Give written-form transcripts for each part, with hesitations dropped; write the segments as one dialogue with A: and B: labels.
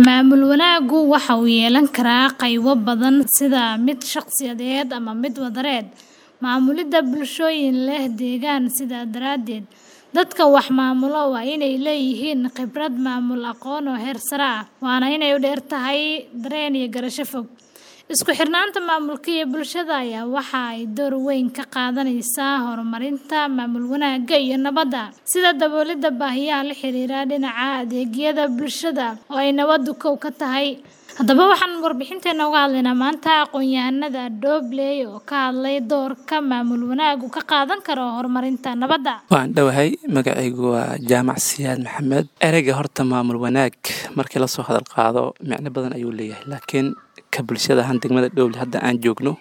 A: Maamul wanaaggu waxa uu yeelan karaa qaybo badan sida mid shakhsiyadeed ama mid wadareed. Maamulidda bulshooyin leh deegaan sidaa daraaddeed, dadka wax maamula waa inay leeyihiin khibrad maamul aqoon oo heer sare ah, waana inay u dheer tahay dareen iyo garasho fog. Isku xirnaanta maamulka iyo bulshada ayaa waxa ay door weyn ka qaadanaysaa horumarinta maamul wanaagga iyo nabadda, sida daboolidda baahiyaha la xiriira dhinaca adeegyada bulshada oo ay nabaddu kow ka tahay. Haddaba waxaan warbixinteena uga hadlaynaa maanta aqoon-yahanada Doobley oo ka hadlay doorka maamul wanaaggu ka qaadan karo horumarinta nabadda.
B: Waan dhawahay magacaygu waa Jaamac Siyaad Maxamed. Ereyga horta maamul wanaag markii la soo hadal qaado macno badan ayuu leeyahay, laakiin ka bulshada ahaan degmada Doobley hadda aan joogno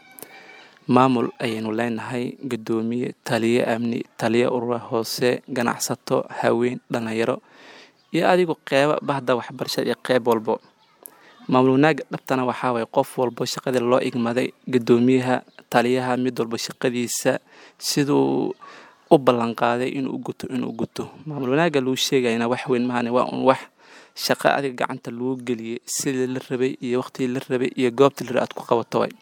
B: maamul ayaynu leenahay: gudoomiye, taliye amni, taliye urur hoose, ganacsato, haween, dhalinyaro iyo adigu qeyb bahda waxbarashada iyo qeyb walbo. Maamul wanaag dhabtana waxaa way qof walbo shaqada loo igmaday, gudoomiyaha, taliyaha, mid walba shaqadiisa siduu u ballan qaaday inuu guto. Maamul wanaagga lagu sheegayna wax weyn maahan, waa un wax shaqo adiga gacanta lagu geliyay sidii la rabay iyo waqtigii la rabay iyo goobtii la rabay aad ku qabato way.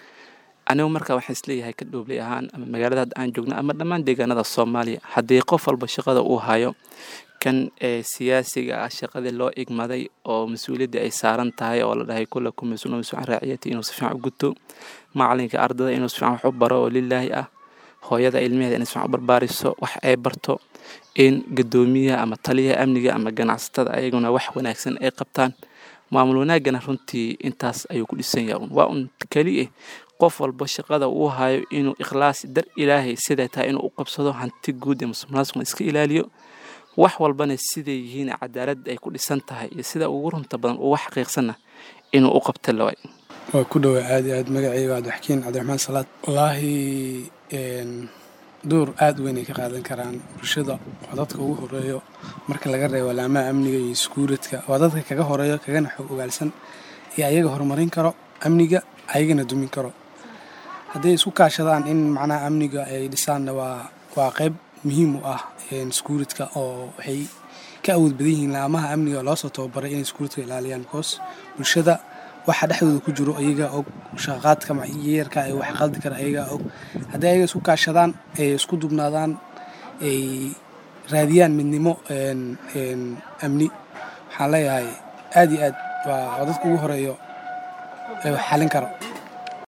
B: Anigu markaa waxaan isleeyahay ka Doobley ahaan ama magaalada aan joogno ama dhammaan deegaanada Soomaaliya, haddii qof walba shaqada uu hayo kan siyaasiga ah shaqada loo igmaday oo mas'uuliyadda ay saaran tahay oo la dhahay kullu mas'uulun mas'uul raaciyati inuu si fiican u guto, macalinka ardayda inuu si fiican wax u baro oo lilaahi ah, hooyada ilmaheeda inay si fiican u barbaariso wax ay barto, in gudoomiyaha ama taliyaha amniga ama ganacsatada ayaguna wax wanaagsan ay qabtaan. Maamul wanaagana runtii intaas ayuu ku dhisan yahay. Waa un kaliya qof walba shaqada uu hayo inuu ikhlaas dar Ilaahay sida tahay inuu u qabsado, hanti guud iyo musuqmaasuq iska ilaaliyo, wax walbana siday yihiin cadaalad ay ku dhisan tahay iyo sida ugu runta badan uu wax xaqiiqsana inuu u qabto laway.
C: waa ku dhawaad aad magacayga Cabdixakiin Cabdiraxmaan Salaad. wallaahi door aad weyn ay ka qaadan karaan bulshada. waa dadka ugu horeeyo marka laga reebo laamaha amniga iyo iskuuradka, waa dadka kaga horeeyo kagana xog ogaalsan iyo ayaga horumarin karo amniga, ayagana dumin karo. hadday isku kaashadaan in macnaha amniga ay dhisaanna waa qayb muhiim u ah iskuuradka, oo waxay ka awood badan yihiin laamaha amniga loo soo tababaray inay iskuuradka ilaaliyaan, because bulshada waxa dhexdooda ku jiro ayaga og, shaqaadka yeerka ay wax qaldi kara ayaga og. hadday ayaga isku kaashadaan ay isku dubnaadaan ay raadiyaan midnimo amni, waxaan leeyahay aad iyo aad waa dadka ugu horeeyo ee wax xalin karo.